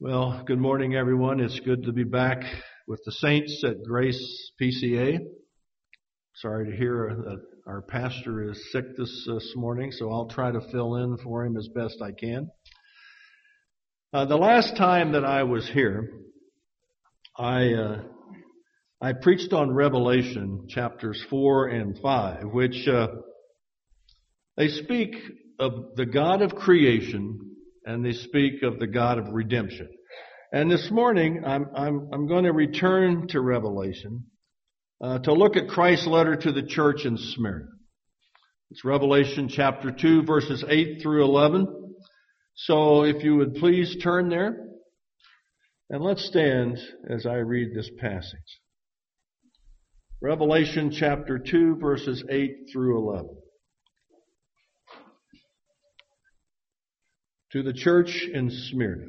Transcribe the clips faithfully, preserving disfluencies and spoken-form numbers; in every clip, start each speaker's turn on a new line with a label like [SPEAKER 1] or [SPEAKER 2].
[SPEAKER 1] Well, good morning, everyone. It's good to be back with the saints at Grace P C A. Sorry to hear that our pastor is sick this, this morning, so I'll try to fill in for him as best I can. Uh, the last time that I was here, I uh, I preached on Revelation chapters four and five, which uh, they speak of the God of creation and they speak of the God of redemption. And this morning, I'm I'm I'm going to return to Revelation uh, to look at Christ's letter to the church in Smyrna. It's Revelation chapter two, verses eight through eleven. So if you would please turn there, and let's stand as I read this passage. Revelation chapter two, verses eight through eleven. To the church in Smyrna.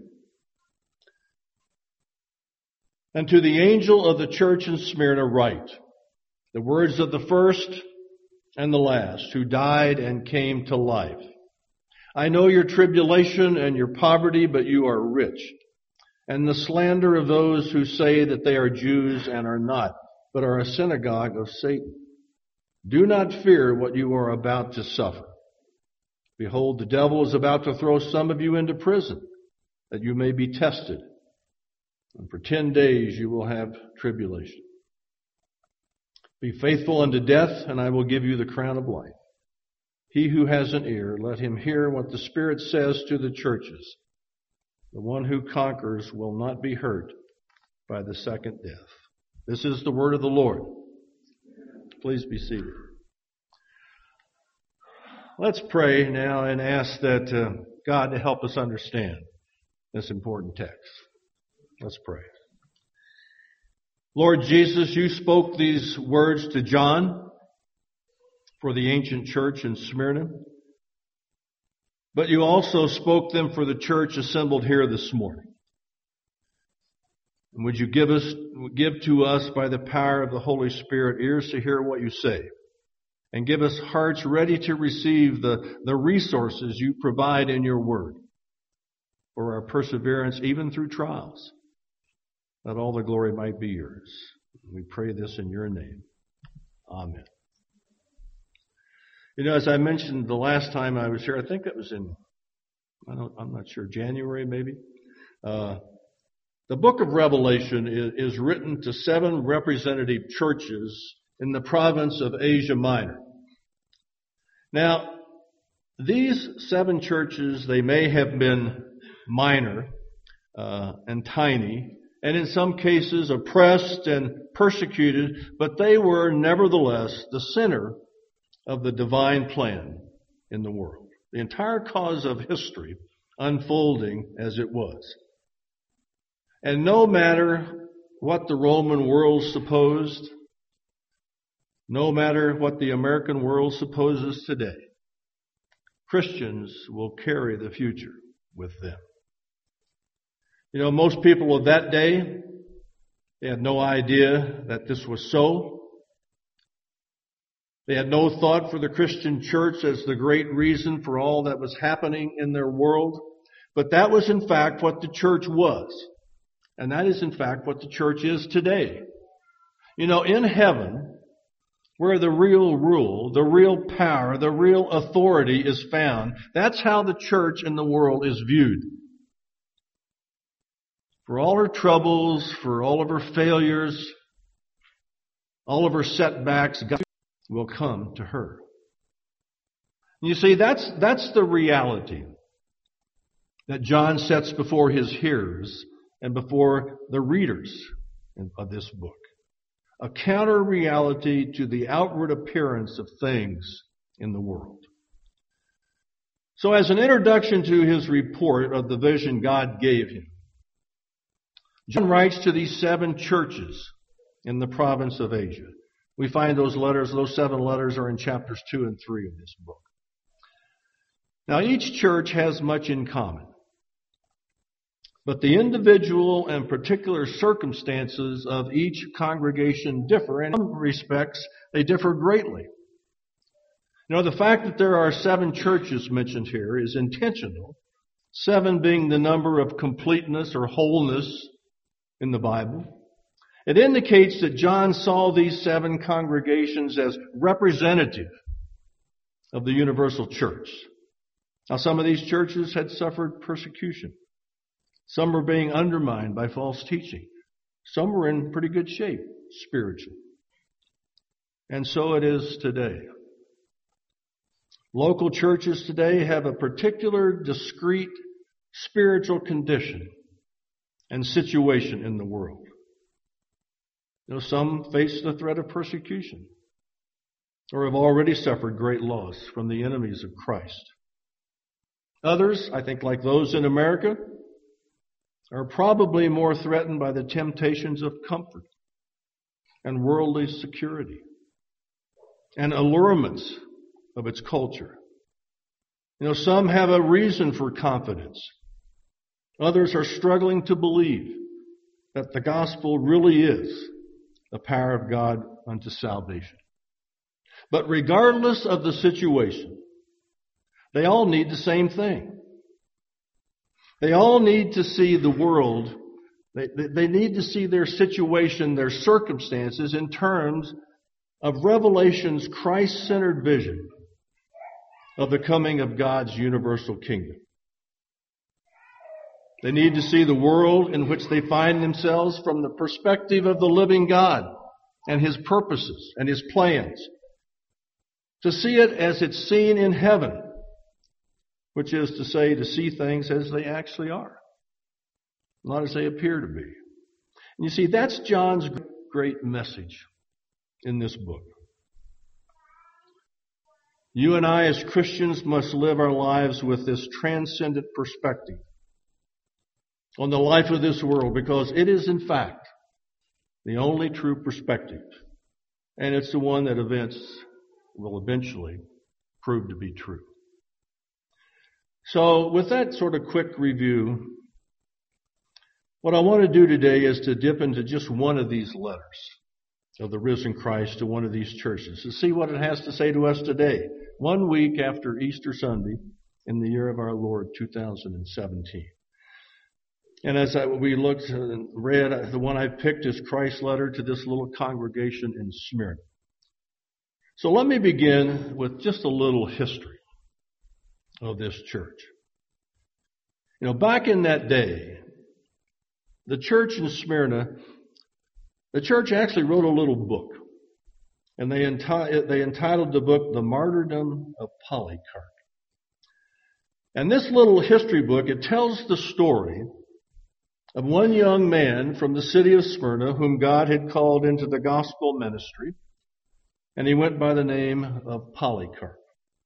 [SPEAKER 1] And to the angel of the church in Smyrna write, the words of the first and the last, who died and came to life. I know your tribulation and your poverty, but you are rich, and the slander of those who say that they are Jews and are not, but are a synagogue of Satan. Do not fear what you are about to suffer. Behold, the devil is about to throw some of you into prison, that you may be tested. And for ten days you will have tribulation. Be faithful unto death, and I will give you the crown of life. He who has an ear, let him hear what the Spirit says to the churches. The one who conquers will not be hurt by the second death. This is the word of the Lord. Please be seated. Let's pray now and ask that uh, God to help us understand this important text. Let's pray. Lord Jesus, you spoke these words to John for the ancient church in Smyrna, but you also spoke them for the church assembled here this morning. And would you give us, give to us by the power of the Holy Spirit ears to hear what you say? And give us hearts ready to receive the, the resources you provide in your word for our perseverance even through trials, that all the glory might be yours. We pray this in your name. Amen. You know, as I mentioned the last time I was here, I think it was in, I don't, I'm not sure, January maybe. Uh, the book of Revelation is, is written to seven representative churches in the province of Asia Minor. Now, these seven churches, they may have been minor uh, and tiny, and in some cases oppressed and persecuted, but they were nevertheless the center of the divine plan in the world. The entire cause of history unfolding as it was. And no matter what the Roman world supposed, no matter what the American world supposes today, Christians will carry the future with them. You know, most people of that day, they had no idea that this was so. They had no thought for the Christian church as the great reason for all that was happening in their world. But that was in fact what the church was. And that is in fact what the church is today. You know, in heaven, where the real rule, the real power, the real authority is found, that's how the church in the world is viewed. For all her troubles, for all of her failures, all of her setbacks, God will come to her. And you see, that's, that's the reality that John sets before his hearers and before the readers of this book. A counter reality to the outward appearance of things in the world. So as an introduction to his report of the vision God gave him, John writes to these seven churches in the province of Asia. We find those letters, those seven letters are in chapters two and three of this book. Now each church has much in common. But the individual and particular circumstances of each congregation differ. In some respects, they differ greatly. You know, the fact that there are seven churches mentioned here is intentional seven being the number of completeness or wholeness in the Bible, it indicates that John saw these seven congregations as representative of the universal church. Now, some of these churches had suffered persecution. Some were being undermined by false teaching. Some were in pretty good shape spiritually. And so it is today. Local churches today have a particular discrete spiritual condition and situation in the world. You know, some face the threat of persecution or have already suffered great loss from the enemies of Christ. Others, I think like those in America, are probably more threatened by the temptations of comfort and worldly security and allurements of its culture. You know, some have a reason for confidence. Others are struggling to believe that the gospel really is the power of God unto salvation. But regardless of the situation, they all need the same thing. They all need to see the world, they, they need to see their situation, their circumstances in terms of Revelation's Christ-centered vision of the coming of God's universal kingdom. They need to see the world in which they find themselves from the perspective of the living God and His purposes and His plans. To see it as it's seen in heaven, which is to say, to see things as they actually are, not as they appear to be. And you see, that's John's great message in this book. You and I as Christians must live our lives with this transcendent perspective on the life of this world, because it is in fact the only true perspective. And it's the one that events will eventually prove to be true. So with that sort of quick review, what I want to do today is to dip into just one of these letters of the risen Christ to one of these churches to see what it has to say to us today, one week after Easter Sunday in the year of our Lord two thousand seventeen. And as I, we looked and read, the one I picked is Christ's letter to this little congregation in Smyrna. So let me begin with just a little history of this church. You know, back in that day, the church in Smyrna, the church actually wrote a little book. And they, enti- they entitled the book, The Martyrdom of Polycarp. And this little history book, it tells the story of one young man from the city of Smyrna whom God had called into the gospel ministry. And he went by the name of Polycarp.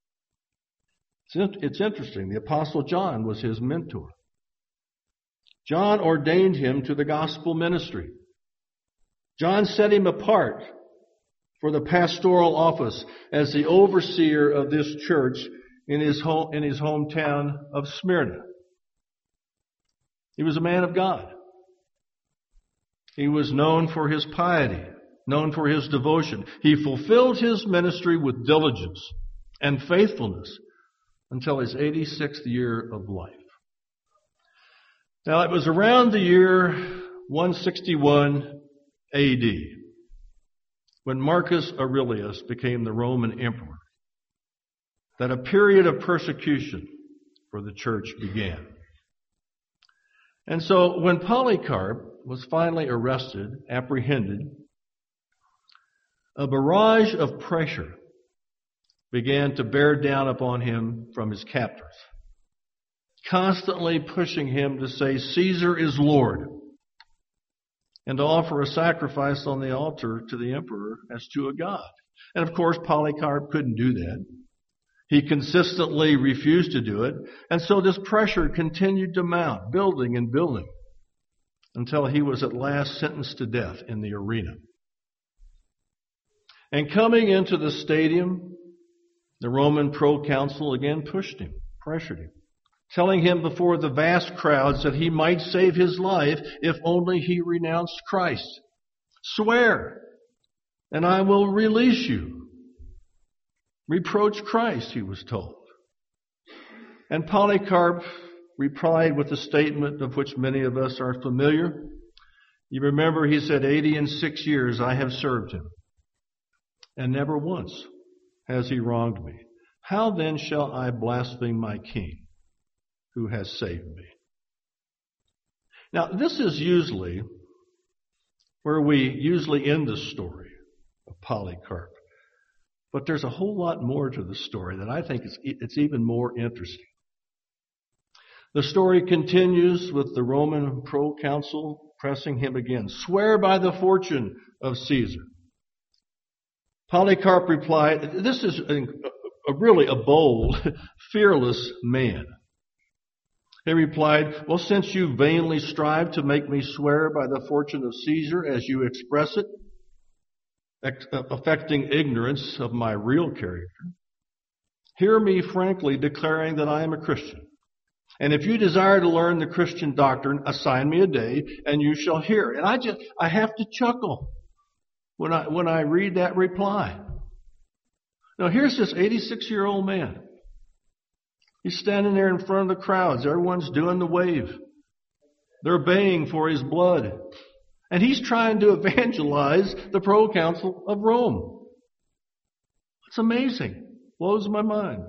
[SPEAKER 1] It's interesting. The Apostle John was his mentor. John ordained him to the gospel ministry. John set him apart for the pastoral office as the overseer of this church in his home, in his hometown of Smyrna. He was a man of God. He was known for his piety, known for his devotion. He fulfilled his ministry with diligence and faithfulness until his eighty-sixth year of life. Now, it was around the year one sixty-one A D when Marcus Aurelius became the Roman emperor that a period of persecution for the church began. And so when Polycarp was finally arrested, apprehended, a barrage of pressure began to bear down upon him from his captors, constantly pushing him to say, Caesar is Lord, and to offer a sacrifice on the altar to the emperor as to a god. And of course, Polycarp couldn't do that. He consistently refused to do it, and so this pressure continued to mount, building and building, until he was at last sentenced to death in the arena. And coming into the stadium, the Roman proconsul again pushed him, pressured him, telling him before the vast crowds that he might save his life if only he renounced Christ. Swear, and I will release you. Reproach Christ, he was told. And Polycarp replied with a statement of which many of us are familiar. You remember he said, eighty and six years I have served him, and never once has he wronged me. How then shall I blaspheme my king who has saved me? Now, this is usually where we usually end the story of Polycarp. But there's a whole lot more to the story that I think is it's even more interesting. The story continues with the Roman proconsul pressing him again. Swear by the fortune of Caesar. Polycarp replied, this is a, a really a bold, fearless man. He replied, well, since you vainly strive to make me swear by the fortune of Caesar, as you express it, affecting ignorance of my real character, hear me frankly declaring that I am a Christian. And if you desire to learn the Christian doctrine, assign me a day and you shall hear. And I just, I have to chuckle when I, when I read that reply. Now here's this eighty-six-year-old man. He's standing there in front of the crowds. Everyone's doing the wave. They're baying for his blood. And he's trying to evangelize the proconsul of Rome. It's amazing. Blows my mind.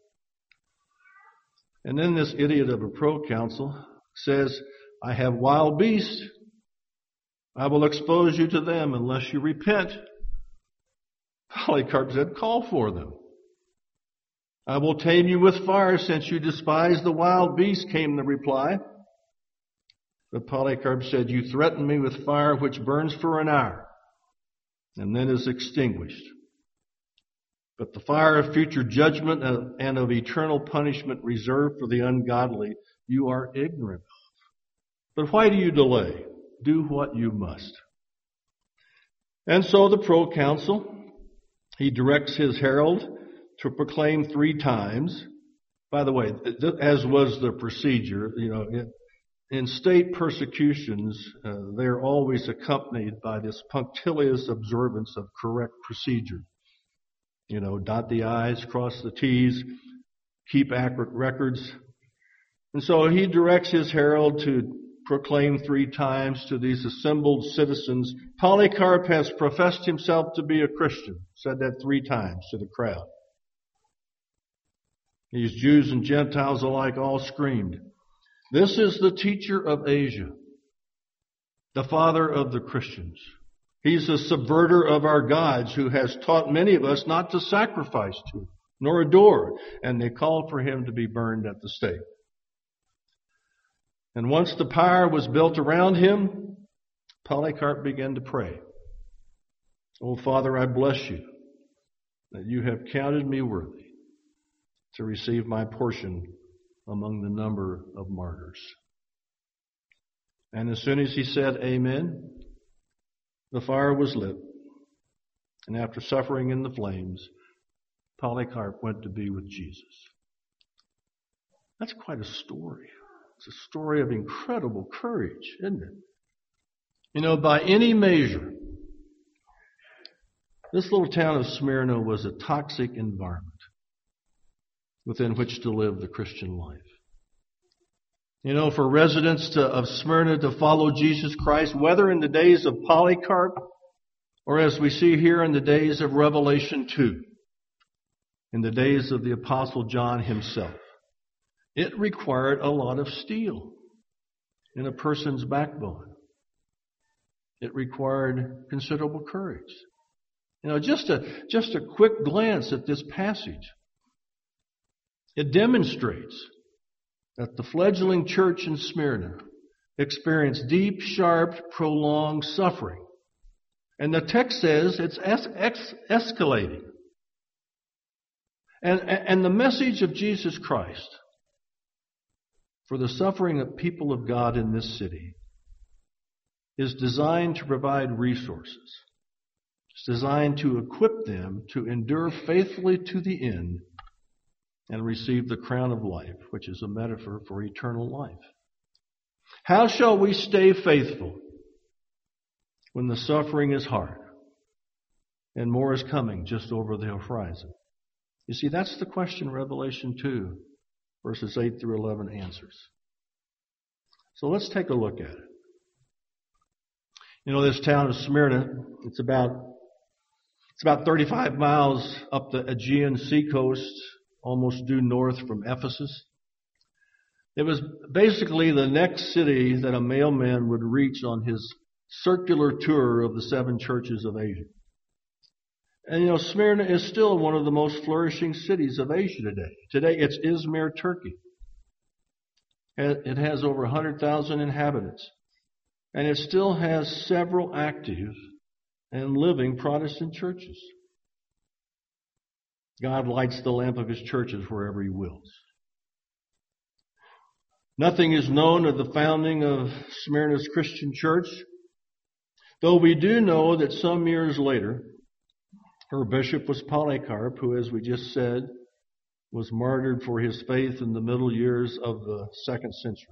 [SPEAKER 1] And then this idiot of a proconsul says, I have wild beasts. I will expose you to them unless you repent. Polycarp said, call for them. I will tame you with fire since you despise the wild beast, came the reply. But Polycarp said, you threaten me with fire which burns for an hour and then is extinguished. But the fire of future judgment and of eternal punishment reserved for the ungodly, you are ignorant of. But why do you delay? Do what you must. And so the proconsul, he directs his herald to proclaim three times. By the way, as was the procedure, you know, it, in state persecutions, uh, they're always accompanied by this punctilious observance of correct procedure. You know, dot the I's, cross the T's, keep accurate records. And so he directs his herald to proclaim three times to these assembled citizens, Polycarp has professed himself to be a Christian. Said that three times to the crowd. These Jews and Gentiles alike all screamed, this is the teacher of Asia, the father of the Christians. He's a subverter of our gods who has taught many of us not to sacrifice to, nor adore. And they called for him to be burned at the stake. And once the pyre was built around him, Polycarp began to pray. Oh, Father, I bless you that you have counted me worthy to receive my portion among the number of martyrs. And as soon as he said amen, the fire was lit. And after suffering in the flames, Polycarp went to be with Jesus. That's quite a story. It's a story of incredible courage, isn't it? You know, by any measure, this little town of Smyrna was a toxic environment within which to live the Christian life. You know, for residents to, of Smyrna to follow Jesus Christ, whether in the days of Polycarp or as we see here in the days of Revelation two, in the days of the Apostle John himself, it required a lot of steel in a person's backbone. It required considerable courage. You know, just a, just a quick glance at this passage. It demonstrates that the fledgling church in Smyrna experienced deep, sharp, prolonged suffering. And the text says it's es- ex- escalating. And, and the message of Jesus Christ for the suffering of people of God in this city is designed to provide resources. It's designed to equip them to endure faithfully to the end and receive the crown of life, which is a metaphor for eternal life. How shall we stay faithful when the suffering is hard and more is coming just over the horizon? You see, that's the question Revelation two, verses eight through eleven answers. So let's take a look at it. You know, this town of Smyrna, it's about it's about thirty-five miles up the Aegean seacoast, almost due north from Ephesus. It was basically the next city that a mailman would reach on his circular tour of the seven churches of Asia. And you know, Smyrna is still one of the most flourishing cities of Asia today. Today it's Izmir, Turkey. It has over one hundred thousand inhabitants. And it still has several active and living Protestant churches. God lights the lamp of His churches wherever He wills. Nothing is known of the founding of Smyrna's Christian church, though we do know that some years later, her bishop was Polycarp, who, as we just said, was martyred for his faith in the middle years of the second century.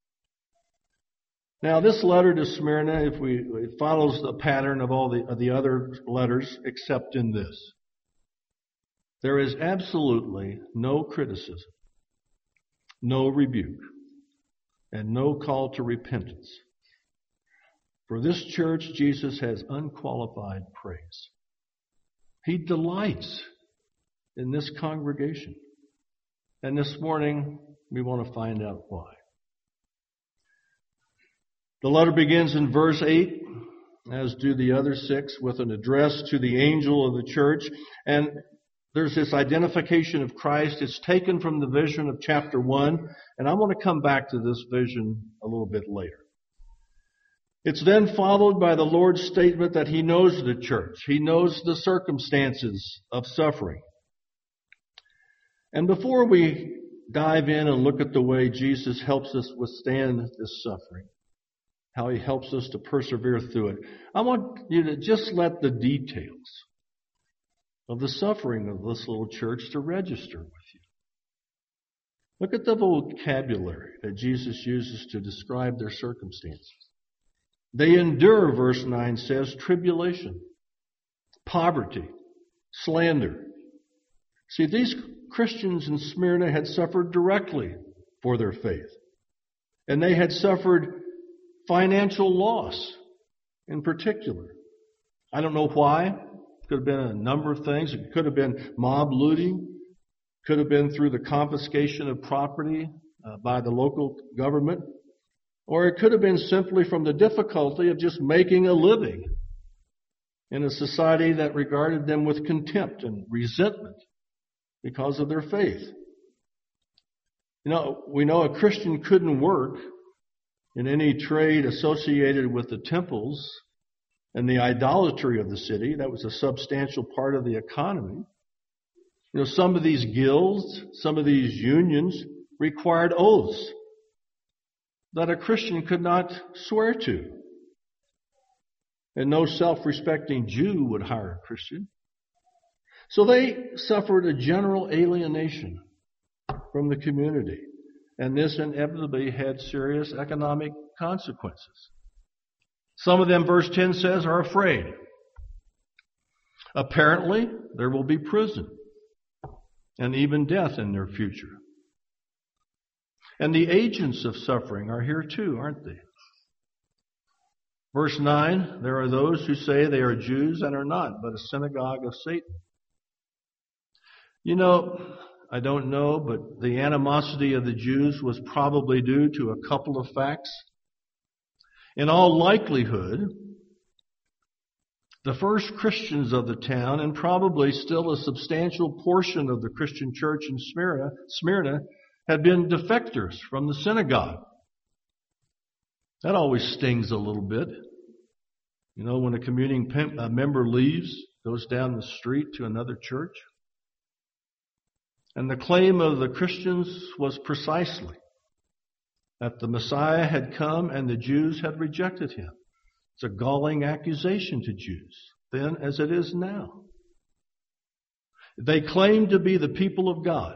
[SPEAKER 1] Now, this letter to Smyrna, if we, it follows the pattern of all the, of the other letters, except in this. There is absolutely no criticism, no rebuke, and no call to repentance. For this church, Jesus has unqualified praise. He delights in this congregation. And this morning, we want to find out why. The letter begins in verse eight, as do the other six, with an address to the angel of the church. And there's this identification of Christ. It's taken from the vision of chapter one. And I want to come back to this vision a little bit later. It's then followed by the Lord's statement that He knows the church. He knows the circumstances of suffering. And before we dive in and look at the way Jesus helps us withstand this suffering, how He helps us to persevere through it, I want you to just let the details of the suffering of this little church to register with you. Look at the vocabulary that Jesus uses to describe their circumstances. They endure, verse nine says, tribulation, poverty, slander. See, these Christians in Smyrna had suffered directly for their faith. And they had suffered financial loss in particular. I don't know why. It could have been a number of things. It could have been mob looting. Could have been through the confiscation of property uh, by the local government. Or it could have been simply from the difficulty of just making a living in a society that regarded them with contempt and resentment because of their faith. You know, we know a Christian couldn't work in any trade associated with the temples and the idolatry of the city. That was a substantial part of the economy. You know, some of these guilds, some of these unions required oaths that a Christian could not swear to. And no self-respecting Jew would hire a Christian. So they suffered a general alienation from the community. And this inevitably had serious economic consequences. Some of them, verse ten says, are afraid. Apparently, there will be prison and even death in their future. And the agents of suffering are here too, aren't they? Verse nine, there are those who say they are Jews and are not, but a synagogue of Satan. You know, I don't know, but the animosity of the Jews was probably due to a couple of facts. In all likelihood, the first Christians of the town, and probably still a substantial portion of the Christian church in Smyrna, Smyrna had been defectors from the synagogue. That always stings a little bit. You know, when a communing member leaves, goes down the street to another church. And the claim of the Christians was precisely that the Messiah had come and the Jews had rejected Him. It's a galling accusation to Jews, then as it is now. They claimed to be the people of God.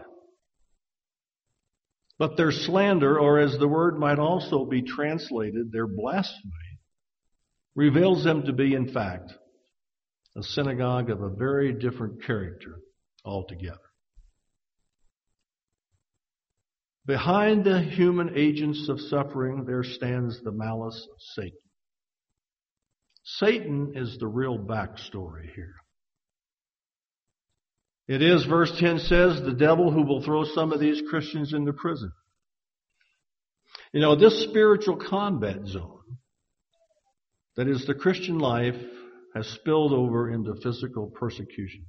[SPEAKER 1] But their slander, or as the word might also be translated, their blasphemy, reveals them to be, in fact, a synagogue of a very different character altogether. Behind the human agents of suffering, there stands the malice of Satan. Satan is the real backstory here. It is, verse ten says, the devil who will throw some of these Christians into prison. You know, this spiritual combat zone, that is the Christian life, has spilled over into physical persecution.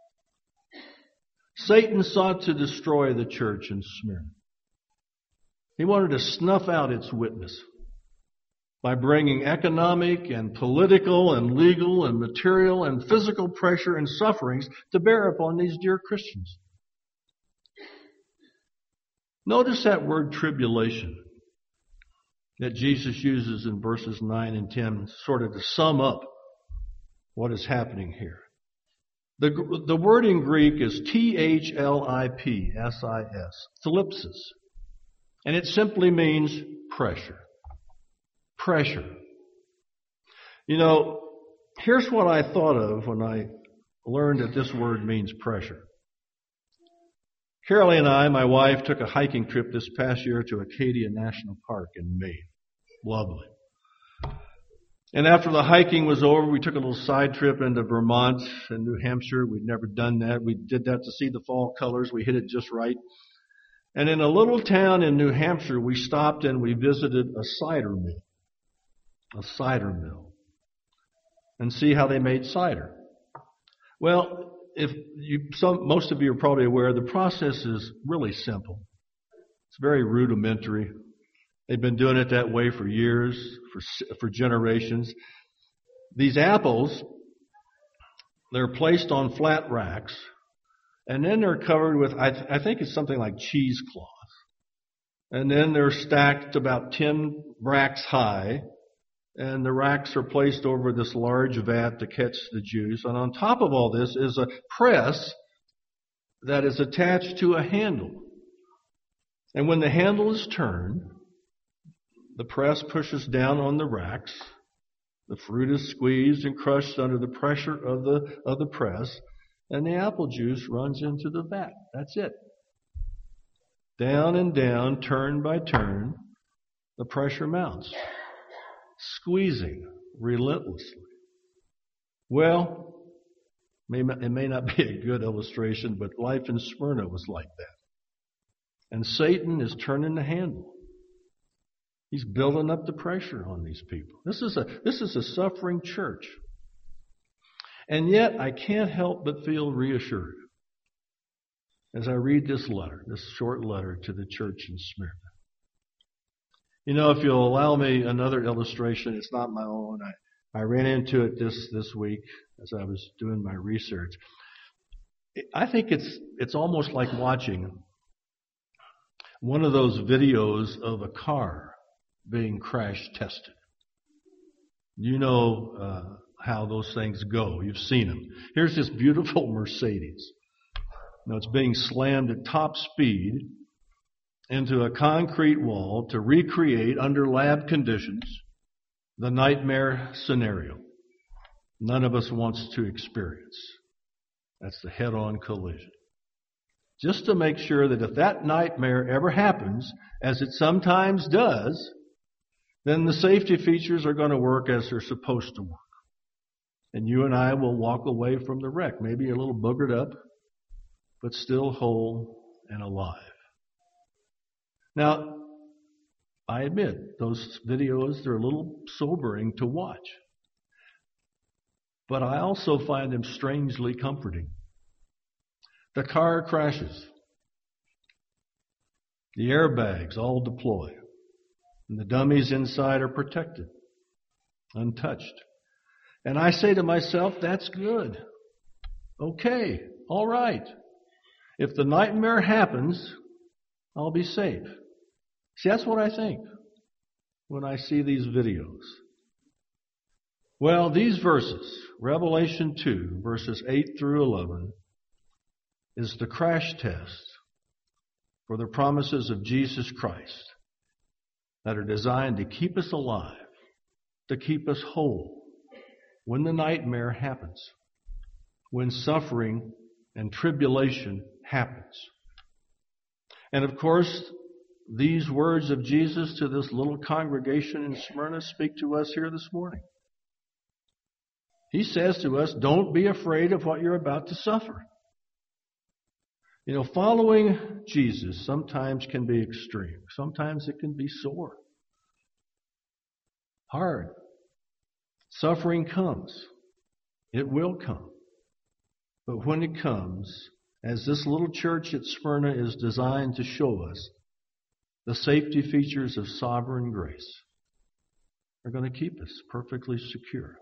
[SPEAKER 1] Satan sought to destroy the church in Smyrna. He wanted to snuff out its witness by bringing economic and political and legal and material and physical pressure and sufferings to bear upon these dear Christians. Notice that word tribulation that Jesus uses in verses nine and ten, sort of to sum up what is happening here. The, the word in Greek is T H L I P S I S, thlipsis. And it simply means pressure. Pressure. You know, here's what I thought of when I learned that this word means pressure. Carolee and I, my wife, took a hiking trip this past year to Acadia National Park in Maine. Lovely. And after the hiking was over, we took a little side trip into Vermont and New Hampshire. We'd never done that. We did that to see the fall colors. We hit it just right. And in a little town in New Hampshire, we stopped and we visited a cider mill. A cider mill. And see how they made cider. Well, if you, some, most of you are probably aware, the process is really simple. It's very rudimentary. They've been doing it that way for years, for, for generations. These apples, they're placed on flat racks, and then they're covered with, I, th- I think it's something like cheesecloth. And then they're stacked about ten racks high, and the racks are placed over this large vat to catch the juice. And on top of all this is a press that is attached to a handle. And when the handle is turned, the press pushes down on the racks. The fruit is squeezed and crushed under the pressure of the of the press, and the apple juice runs into the vat. That's it. Down and down, turn by turn, the pressure mounts, squeezing relentlessly. Well, it may not be a good illustration, but life in Smyrna was like that. And Satan is turning the handle. He's building up the pressure on these people. This is a, this is a suffering church. And yet, I can't help but feel reassured as I read this letter, this short letter to the church in Smyrna. You know, if you'll allow me another illustration, it's not my own. I, I ran into it this, this week as I was doing my research. I think it's, it's almost like watching one of those videos of a car being crash tested. You know uh, how those things go. You've seen them. Here's this beautiful Mercedes. Now it's being slammed at top speed into a concrete wall to recreate under lab conditions the nightmare scenario none of us wants to experience. That's the head-on collision. Just to make sure that if that nightmare ever happens, as it sometimes does, then the safety features are going to work as they're supposed to work. And you and I will walk away from the wreck, maybe a little boogered up, but still whole and alive. Now, I admit, those videos, they're a little sobering to watch. But I also find them strangely comforting. The car crashes. The airbags all deploy. And the dummies inside are protected, untouched. And I say to myself, that's good. Okay, all right. If the nightmare happens, I'll be safe. See, that's what I think when I see these videos. Well, these verses, Revelation two, verses eight through eleven, is the crash test for the promises of Jesus Christ that are designed to keep us alive, to keep us whole when the nightmare happens, when suffering and tribulation happens. And of course, these words of Jesus to this little congregation in Smyrna speak to us here this morning. He says to us, don't be afraid of what you're about to suffer. You know, following Jesus sometimes can be extreme. Sometimes it can be sore, hard. Suffering comes. It will come. But when it comes, as this little church at Smyrna is designed to show us, the safety features of sovereign grace are going to keep us perfectly secure.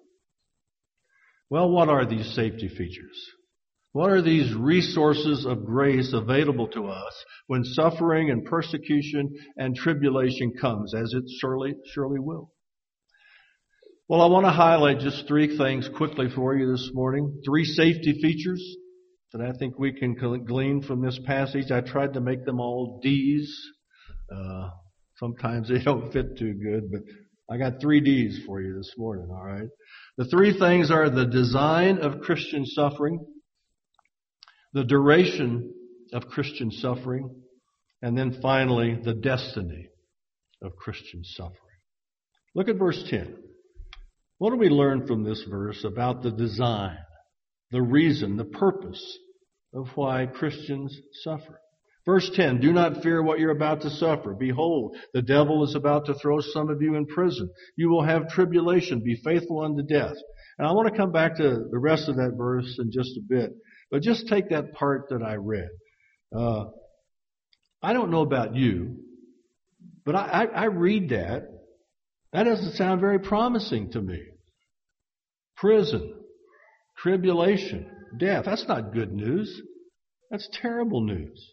[SPEAKER 1] Well, what are these safety features? What are these resources of grace available to us when suffering and persecution and tribulation comes, as it surely, surely will? Well, I want to highlight just three things quickly for you this morning. Three safety features that I think we can glean from this passage. I tried to make them all D's. Uh, sometimes they don't fit too good, but I got three D's for you this morning, all right? The three things are the design of Christian suffering, the duration of Christian suffering, and then finally, the destiny of Christian suffering. Look at verse ten. What do we learn from this verse about the design, the reason, the purpose of why Christians suffer? Verse ten, do not fear what you're about to suffer. Behold, the devil is about to throw some of you in prison. You will have tribulation. Be faithful unto death. And I want to come back to the rest of that verse in just a bit. But just take that part that I read. Uh, I don't know about you, but I, I, I read that. That doesn't sound very promising to me. Prison, tribulation, death. That's not good news. That's terrible news.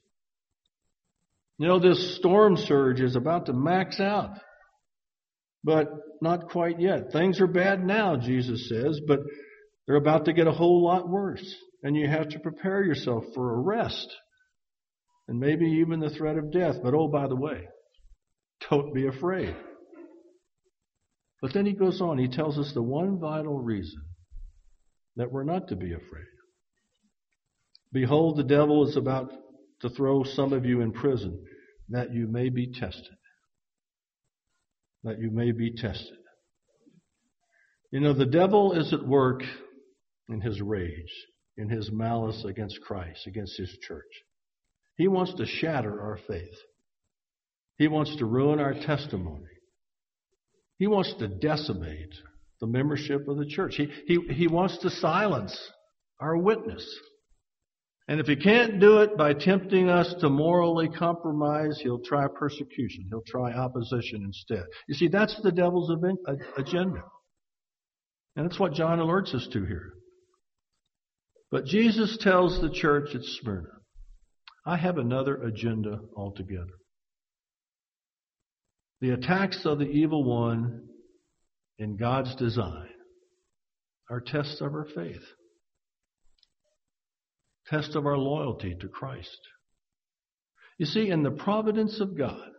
[SPEAKER 1] You know, this storm surge is about to max out. But not quite yet. Things are bad now, Jesus says, but they're about to get a whole lot worse. And you have to prepare yourself for arrest. And maybe even the threat of death. But oh, by the way, don't be afraid. But then he goes on. He tells us the one vital reason that we're not to be afraid. Behold, the devil is about to throw some of you in prison, that you may be tested. That you may be tested. You know, the devil is at work in his rage, in his malice against Christ, against his church. He wants to shatter our faith. He wants to ruin our testimony. He wants to decimate the membership of the church. He, he, he wants to silence our witness. And if he can't do it by tempting us to morally compromise, he'll try persecution. He'll try opposition instead. You see, that's the devil's agenda. And that's what John alerts us to here. But Jesus tells the church at Smyrna, I have another agenda altogether. The attacks of the evil one in God's design are tests of our faith. Test of our loyalty to Christ. You see, in the providence of God,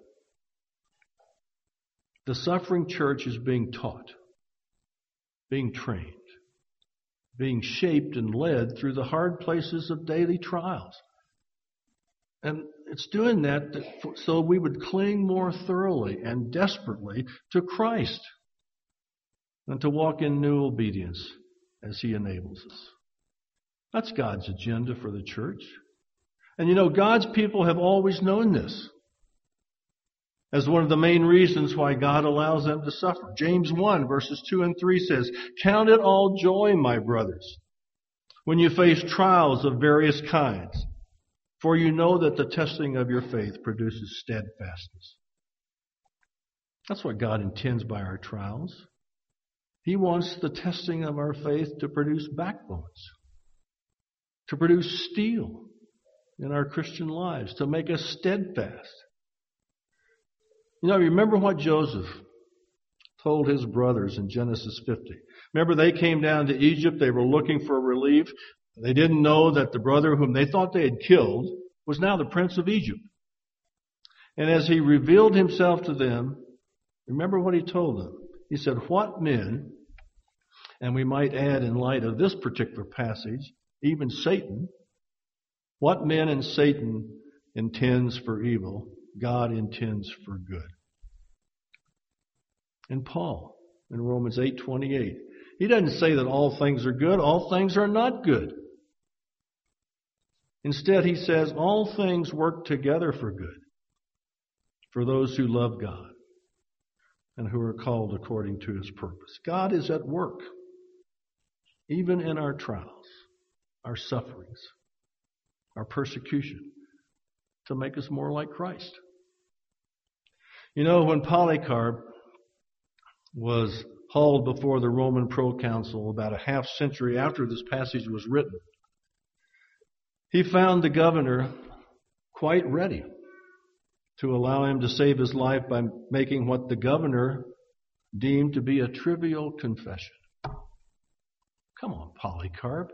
[SPEAKER 1] the suffering church is being taught, being trained, being shaped and led through the hard places of daily trials. And it's doing that so we would cling more thoroughly and desperately to Christ and to walk in new obedience as He enables us. That's God's agenda for the church. And you know, God's people have always known this as one of the main reasons why God allows them to suffer. James one, verses two and three says, Count it all joy, my brothers, when you face trials of various kinds, for you know that the testing of your faith produces steadfastness. That's what God intends by our trials. He wants the testing of our faith to produce backbones, to produce steel in our Christian lives, to make us steadfast. You know, remember what Joseph told his brothers in Genesis fifty. Remember, they came down to Egypt. They were looking for relief. They didn't know that the brother whom they thought they had killed was now the prince of Egypt. And as he revealed himself to them, remember what he told them. He said, what men, and we might add in light of this particular passage, even Satan, what men and Satan intends for evil, God intends for good. And Paul, in Romans eight twenty-eight, he doesn't say that all things are good, all things are not good. Instead, he says all things work together for good for those who love God and who are called according to his purpose. God is at work, even in our trials, our sufferings, our persecution, to make us more like Christ. You know, when Polycarp was hauled before the Roman proconsul about a half century after this passage was written, he found the governor quite ready to allow him to save his life by making what the governor deemed to be a trivial confession. Come on, Polycarp.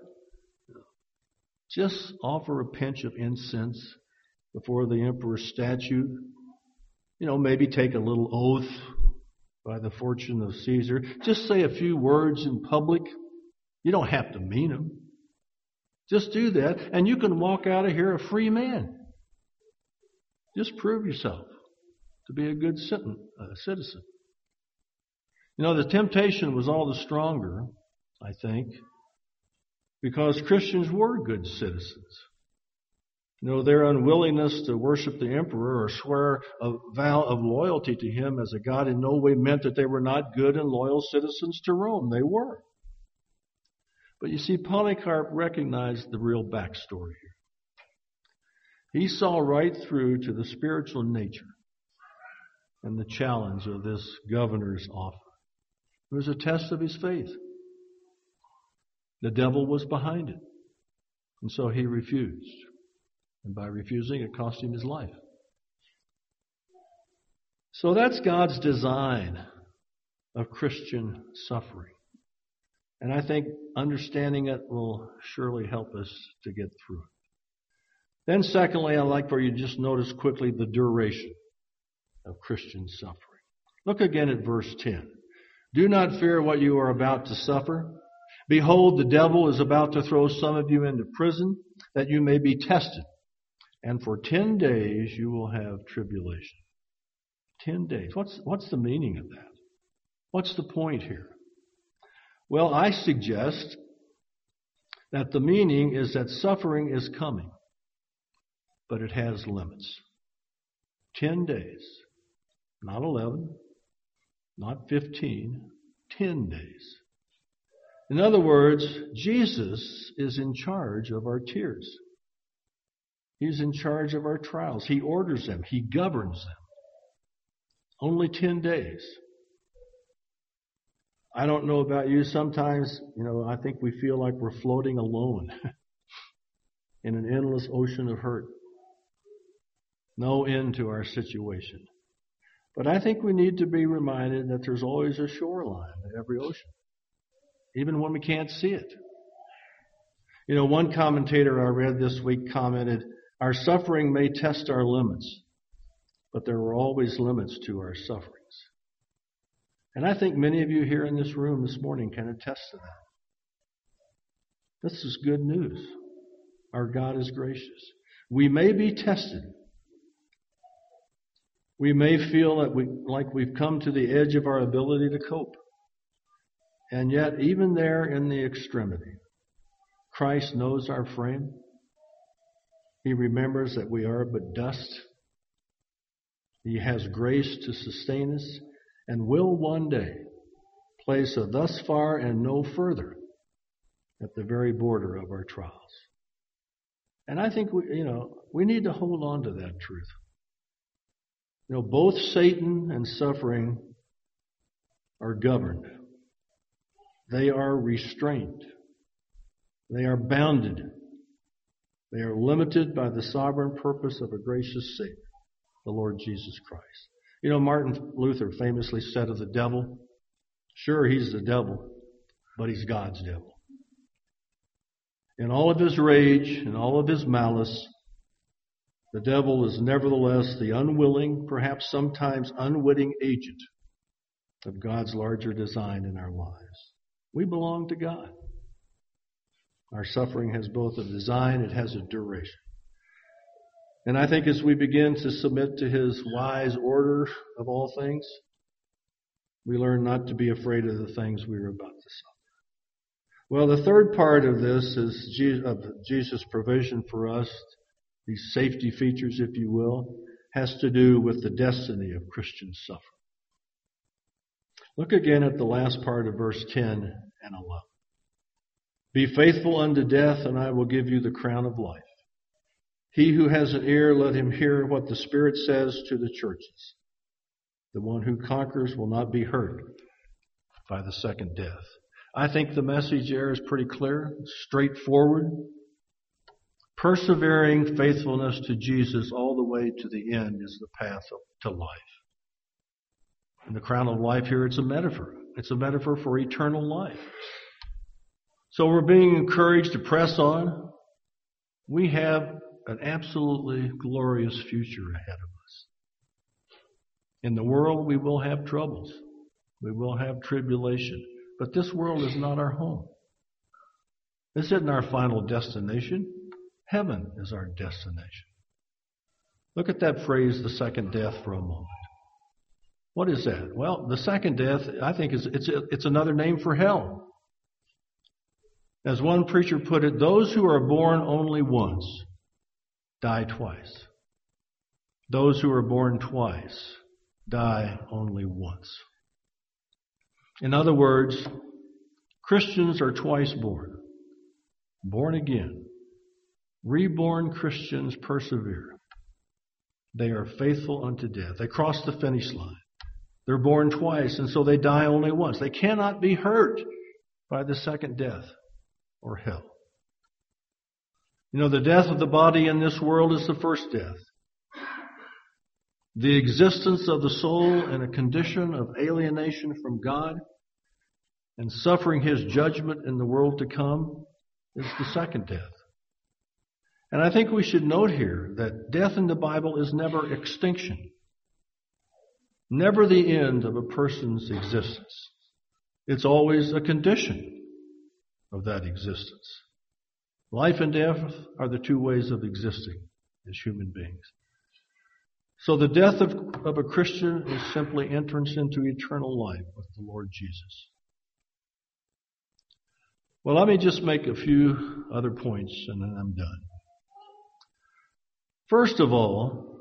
[SPEAKER 1] Just offer a pinch of incense before the emperor's statue. You know, maybe take a little oath by the fortune of Caesar. Just say a few words in public. You don't have to mean them. Just do that, and you can walk out of here a free man. Just prove yourself to be a good citizen. You know, the temptation was all the stronger, I think, because Christians were good citizens. You know, their unwillingness to worship the emperor or swear a vow of loyalty to him as a god in no way meant that they were not good and loyal citizens to Rome. They were. But you see, Polycarp recognized the real backstory here. He saw right through to the spiritual nature and the challenge of this governor's offer. It was a test of his faith. The devil was behind it. And so he refused. And by refusing, it cost him his life. So that's God's design of Christian suffering. And I think understanding it will surely help us to get through it. Then secondly, I'd like for you to just notice quickly the duration of Christian suffering. Look again at verse ten. Do not fear what you are about to suffer. Behold, the devil is about to throw some of you into prison, that you may be tested. And for ten days you will have tribulation. Ten days. What's, what's the meaning of that? What's the point here? Well, I suggest that the meaning is that suffering is coming, but it has limits. Ten days. Not eleven, not fifteen, ten days. In other words, Jesus is in charge of our tears. He's in charge of our trials. He orders them. He governs them. Only ten days. I don't know about you. Sometimes, you know, I think we feel like we're floating alone in an endless ocean of hurt. No end to our situation. But I think we need to be reminded that there's always a shoreline at every ocean, even when we can't see it. You know, one commentator I read this week commented, our suffering may test our limits, but there are always limits to our sufferings. And I think many of you here in this room this morning can attest to that. This is good news. Our God is gracious. We may be tested. We may feel that we, like we've come to the edge of our ability to cope. And yet, even there in the extremity, Christ knows our frame. He remembers that we are but dust. He has grace to sustain us and will one day place a thus far and no further at the very border of our trials. And I think we, you know, we need to hold on to that truth. You know, both Satan and suffering are governed. They are restrained. They are bounded. They are limited by the sovereign purpose of a gracious Savior, the Lord Jesus Christ. You know, Martin Luther famously said of the devil, sure, he's the devil, but he's God's devil. In all of his rage and all of his malice, the devil is nevertheless the unwilling, perhaps sometimes unwitting agent of God's larger design in our lives. We belong to God. Our suffering has both a design, it has a duration. And I think as we begin to submit to His wise order of all things, we learn not to be afraid of the things we are about to suffer. Well, the third part of this is of Jesus' provision for us, these safety features, if you will, has to do with the destiny of Christian suffering. Look again at the last part of verse ten and eleven. Be faithful unto death, and I will give you the crown of life. He who has an ear, let him hear what the Spirit says to the churches. The one who conquers will not be hurt by the second death. I think the message there is pretty clear, straightforward. Persevering faithfulness to Jesus all the way to the end is the path to life. And the crown of life here, it's a metaphor. It's a metaphor for eternal life. So we're being encouraged to press on. We have an absolutely glorious future ahead of us. In the world, we will have troubles. We will have tribulation. But this world is not our home. This isn't our final destination. Heaven is our destination. Look at that phrase, the second death, for a moment. What is that? Well, the second death, I think, is it's it's another name for hell. As one preacher put it, those who are born only once die twice. Those who are born twice die only once. In other words, Christians are twice born. Born again. Reborn Christians persevere. They are faithful unto death. They cross the finish line. They're born twice, and so they die only once. They cannot be hurt by the second death or hell. You know, the death of the body in this world is the first death. The existence of the soul in a condition of alienation from God and suffering His judgment in the world to come is the second death. And I think we should note here that death in the Bible is never extinction. Never the end of a person's existence. It's always a condition of that existence. Life and death are the two ways of existing as human beings. So the death of, of a Christian is simply entrance into eternal life with the Lord Jesus. Well, let me just make a few other points and then I'm done. First of all,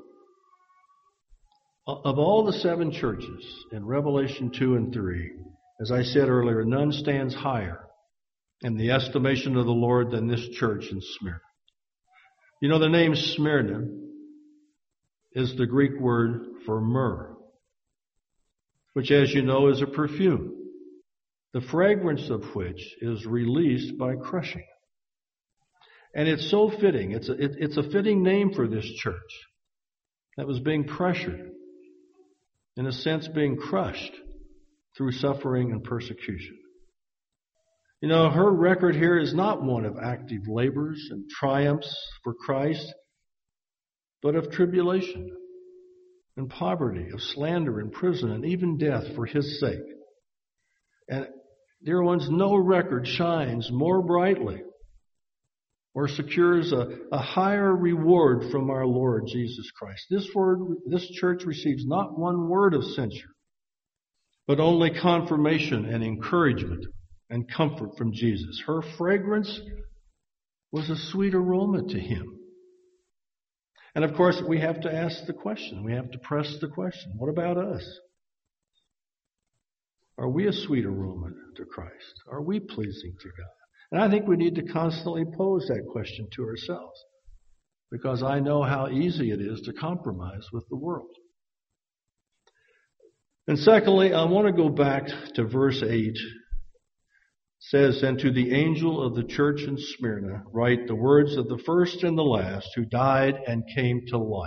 [SPEAKER 1] of all the seven churches in Revelation two and three, as I said earlier, none stands higher in the estimation of the Lord than this church in Smyrna. You know, the name Smyrna is the Greek word for myrrh, which, as you know, is a perfume, the fragrance of which is released by crushing. And it's so fitting. It's a, it, it's a fitting name for this church that was being pressured, in a sense being crushed through suffering and persecution. You know, her record here is not one of active labors and triumphs for Christ, but of tribulation and poverty, of slander and prison and even death for His sake. And, dear ones, no record shines more brightly or secures a, a higher reward from our Lord Jesus Christ. This word, this church receives not one word of censure, but only confirmation and encouragement and comfort from Jesus. Her fragrance was a sweet aroma to Him. And of course, we have to ask the question. We have to press the question. What about us? Are we a sweet aroma to Christ? Are we pleasing to God? And I think we need to constantly pose that question to ourselves, because I know how easy it is to compromise with the world. And secondly, I want to go back to verse eight. It says, and to the angel of the church in Smyrna write the words of the first and the last who died and came to life.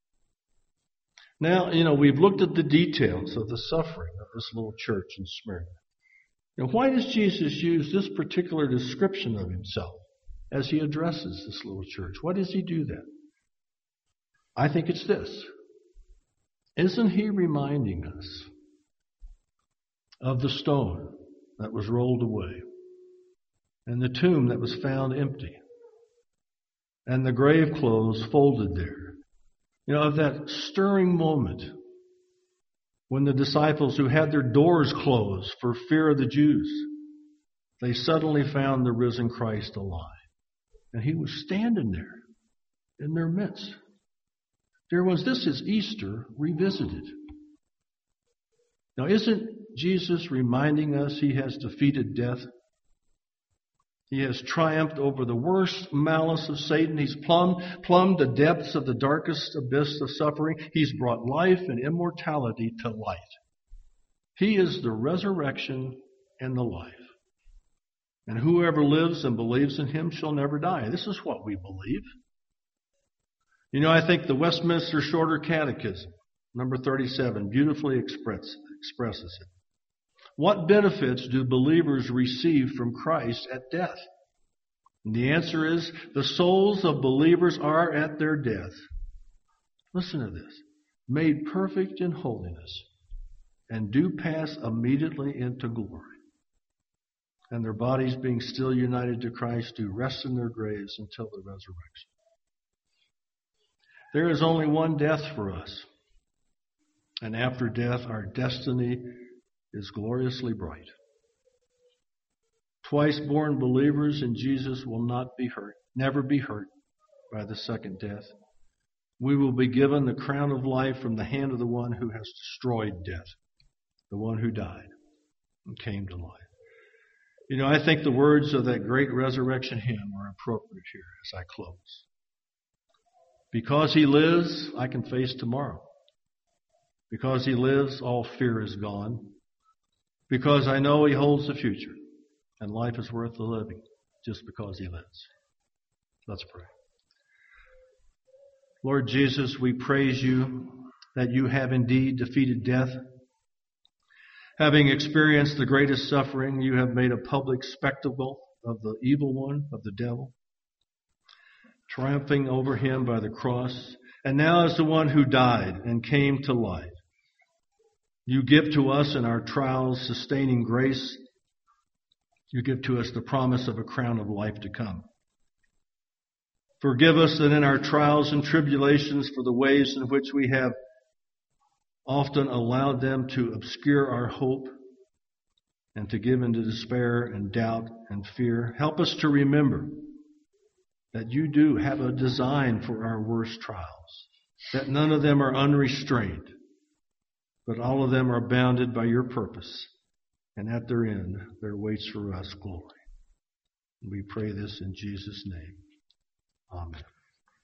[SPEAKER 1] Now, you know, we've looked at the details of the suffering of this little church in Smyrna. Now, why does Jesus use this particular description of Himself as He addresses this little church? Why does He do that? I think it's this. Isn't He reminding us of the stone that was rolled away, and the tomb that was found empty, and the grave clothes folded there, You know, of that stirring moment when the disciples who had their doors closed for fear of the Jews, they suddenly found the risen Christ alive. And he was standing there in their midst. Dear ones, this is Easter revisited. Now, isn't Jesus reminding us he has defeated death? He has triumphed over the worst malice of Satan. He's plumbed, plumbed the depths of the darkest abyss of suffering. He's brought life and immortality to light. He is the resurrection and the life. And whoever lives and believes in him shall never die. This is what we believe. You know, I think the Westminster Shorter Catechism, number thirty-seven, beautifully express, expresses it. What benefits do believers receive from Christ at death? And the answer is, the souls of believers are at their death, listen to this, made perfect in holiness, and do pass immediately into glory. And their bodies, being still united to Christ, do rest in their graves until the resurrection. There is only one death for us. And after death, our destiny is gloriously bright. Twice born believers in Jesus will not be hurt, never be hurt by the second death. We will be given the crown of life from the hand of the one who has destroyed death, the one who died and came to life. You know, I think the words of that great resurrection hymn are appropriate here as I close. Because he lives, I can face tomorrow. Because he lives, all fear is gone. Because I know he holds the future, and life is worth the living just because he lives. Let's pray. Lord Jesus, we praise you that you have indeed defeated death. Having experienced the greatest suffering, you have made a public spectacle of the evil one, of the devil, triumphing over him by the cross. And now as the one who died and came to life, you give to us in our trials sustaining grace. You give to us the promise of a crown of life to come. Forgive us that in our trials and tribulations for the ways in which we have often allowed them to obscure our hope and to give into despair and doubt and fear. Help us to remember that you do have a design for our worst trials, that none of them are unrestrained, but all of them are bounded by your purpose. And at their end, there waits for us glory. We pray this in Jesus' name. Amen.